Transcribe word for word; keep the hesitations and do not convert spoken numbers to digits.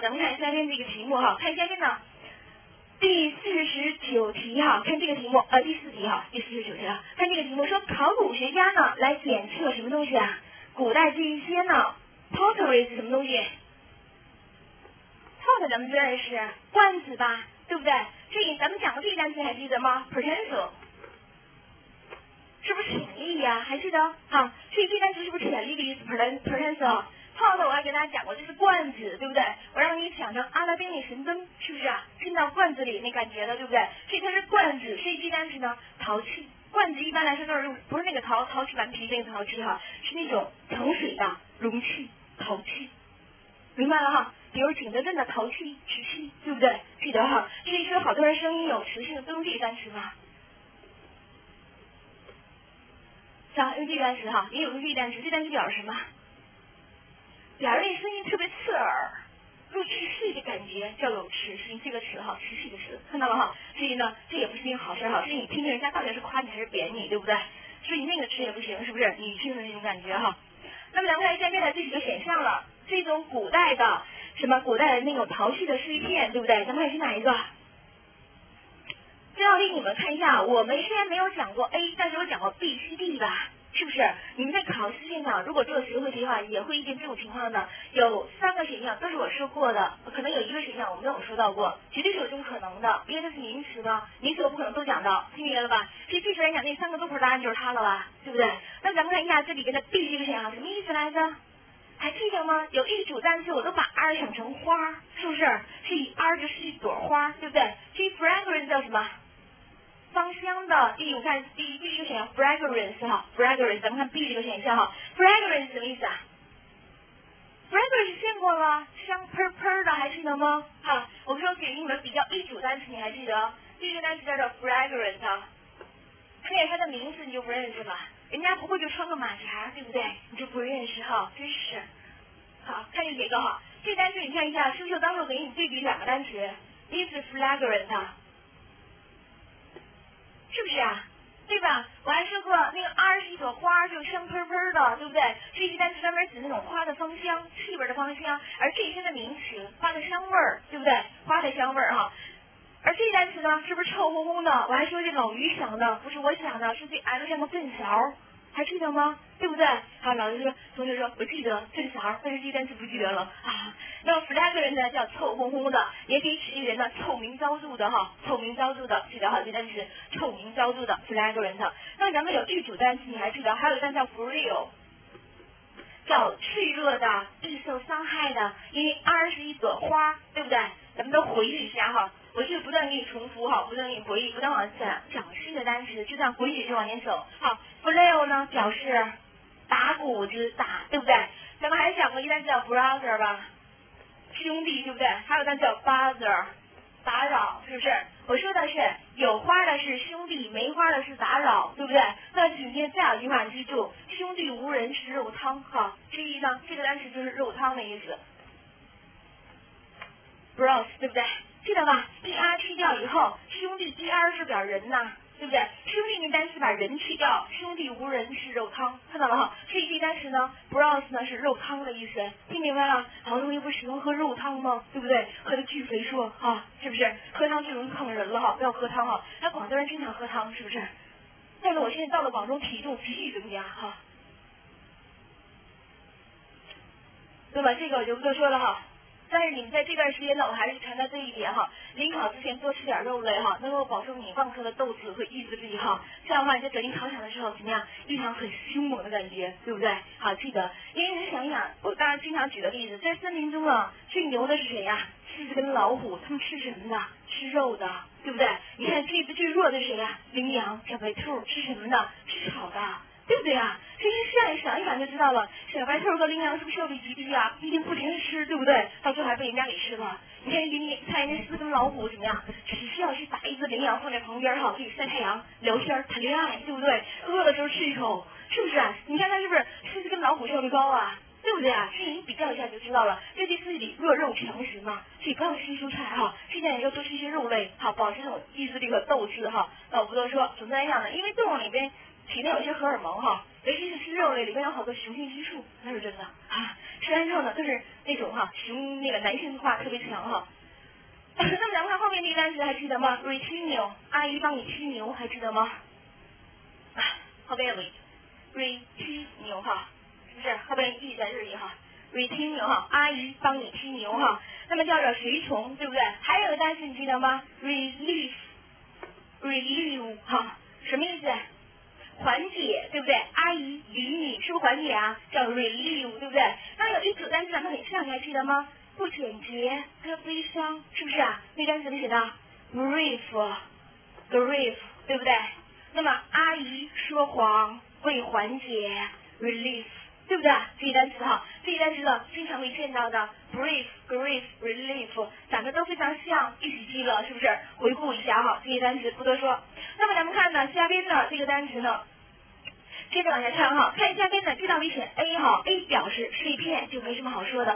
咱们看下边这个题目哈，看下边呢第四十九题哈，看这个题目呃第四题哈，第四十九题啊，看这个题目说考古学家呢来检测什么东西啊？古代这一些呢 pottery 是什么东西 ？pot 咱们知道是罐子吧，对不对？所以咱们讲的这个单词还记得吗 ？potential 是不是潜力呀、啊？还记得？好，所以这单词是不是潜力的意思 ？potential。pot 我还跟大家讲过，这是罐子，对不对？我让你想成阿拉丁的神灯，是不是啊？进到罐子里那感觉的，对不对？所以它是罐子，所以这单词呢，陶器。罐子一般来说都是用，不是那个陶陶器顽皮那个陶器哈，是那种盛水的容器，陶器。明白了哈？比如景德镇的陶器、瓷器，对不对？记得哈。所以说，好多人声音有磁性，都用这个单词吧。像用这个单词哈，也有用这个单词，这单词表示什么？表示那声音特别刺耳，入气细的感觉，叫有磁性这个词哈，磁性的词，看到了哈。所以呢，这也不是一件好事哈，所以你听听人家到底是夸你还是贬你，对不对？所以那个词也不行，是不是？你听的那种感觉哈。那么咱们看下面的这几个选项了，这种古代的什么古代的那种陶器的碎片，对不对？咱们看是哪一个？这道题你们看一下，我们虽然没有讲过 A， 但是我讲过 B、C、D 吧。是不是？你们在考试现场如果做学会题的话，也会遇见这种情况的。有三个选项都是我说过的，可能有一个选项我没有说到过，绝对是有这种可能的，因为它是名词的，名词我不可能都讲到，听明白了吧？所以具体来讲，那三个都不是答案就是它了吧，对不对？那咱们看一下这里边的 B 这个选项什么意思来着？还记得吗？有一组单词我都把 R 想成花，是不是？所以 R 就是一朵花，对不对？所以 fragrance 叫什么？芳香的。第一，我看第一第一个选项 fragrance 哈 ，fragrance， 咱们看 B 这个选项哈 ，fragrance 什么意思啊 ？fragrance 见过了，香喷喷的，还记得吗？哈，我说给你们比较一组单词，你还记得？第一个单词叫做 fragrance， 看见它的名字你就不认识了，人家不会就穿个马甲，对不对？你就不认识哈，真是。好，看见这个哈，这单词你看一下，是不是当时我给你对比两个单词？一是 fragrant。是不是啊？对吧？我还说过那个 R 是一朵花，就香喷喷的，对不对？这些单词专门指那种花的芳香、气味的芳香，而这些的名词，花的香味儿，对不对？花的香味儿哈。而这单词呢，是不是臭烘烘的？我还说这老于想的，不是我想的，是这 L 上的正勺，还记得吗？对不对？好，老师说，同学说我记得正勺，但是这单词不记得了啊。那么 fragrant 呢叫臭烘烘的，也可以指一个人呢臭名昭著的哈，臭名昭著的，记得哈，这单词是臭名昭著的 fragrant。那咱们有一组单词你还记得？还有一单词叫 frail， 叫脆弱的、易受伤害的，因为 R 是一朵花，对不对？咱们都回忆一下哈，我是不断给你重复哈，不断给你回忆，不断往讲讲新的单词，就这样回忆着往前走。好 frail 呢表示打谷子打，对不对？咱们还讲过一单词叫 brother 吧，兄弟，对不对？还有单词叫 bother， 打扰，是不是？我说的是有花的是兄弟，没花的是打扰，对不对？那紧接着再有一句话，你记住，兄弟无人是肉汤哈。这一呢，这个单词就是肉汤的意思。broth， 对不对？记得吧 ？er 去掉以后，兄弟 er 是表人呐，对不对？兄弟那单词把人去掉，兄弟无人是肉汤，看到了哈？所以这单词呢 broth 呢是肉汤的意思，听明白了？好多同学不喜欢喝肉汤吗？对不对？喝的巨肥硕哈，是不是？喝汤最容易坑人了哈，不要喝汤哈。那广州人经常喝汤，是不是？但是我现在到了广州，体重急剧增加哈，对吧？这个我就不多说了哈。但是你们在这段时间呢，我还是强调这一点哈，临考之前多吃点肉类哈，能够保证你旺盛的斗志和意志力哈。这样的话，你在走进考场的时候怎么样？一场很凶猛的感觉，对不对？好，记得，因为你想一想，我当然经常举的例子，在森林中啊，最牛的是谁呀、啊？狮子跟老虎，他们吃什么的？吃肉的，对不对？你看这次最弱的是谁呀、啊？羚羊、小白兔，吃什么的？吃草的。对不对啊？其实这样想一想就知道了，小白兔和羚羊是不是效率极低啊？一定不停吃，对不对？到最后还被人家给吃了。你看羚，看人家狮子跟老虎怎么样？只需要去打一只羚羊放在旁边哈，可以晒太阳、聊天、谈恋爱，对不对？饿的时候吃一口，是不是啊？你看它是不是狮子跟老虎效率高啊？对不对啊？所以你比较一下就知道了。这第四里弱肉强食嘛，所以不要吃蔬菜哈，现在要多吃一些肉类，好，保持这种意志力和斗志哈。那我不多说，总的来讲呢，因为动物里边体内有些荷尔蒙哈，尤其是吃肉类里边有好多雄性激素，那是真的啊。吃完之后呢，都是那种哈雄那个男性化特别强哈。那么咱们看后面这个单词还记得吗 ？retinue， 阿姨帮你踢牛，还记得吗？啊，后边有个 retinue 哈，是不是？后边意在这里哈 ，retinue 哈，阿姨帮你踢牛哈。那么叫做随从，对不对？还有个单词你记得吗 ？relief，relieve 哈，什么意思？缓解，对不对？阿姨理你，是不是缓解啊？叫 relieve， 对不对？那有一组单词咱们很像，你还记得吗？不简洁，还有悲伤，是不是啊？那单词里写的 grief，grief， 对不对？那么阿姨说谎为缓解 relief， 对不对？这些单词哈，这些单词呢经常会见到的 grief、grief、relief， 长得都非常像，一起记了，是不是？回顾一下哈，这些单词不多说。那么咱们看呢，下边呢这个单词呢。接着往下看哈，看下边呢，这道题选 A 哈 ，A 表示碎片，就没什么好说的。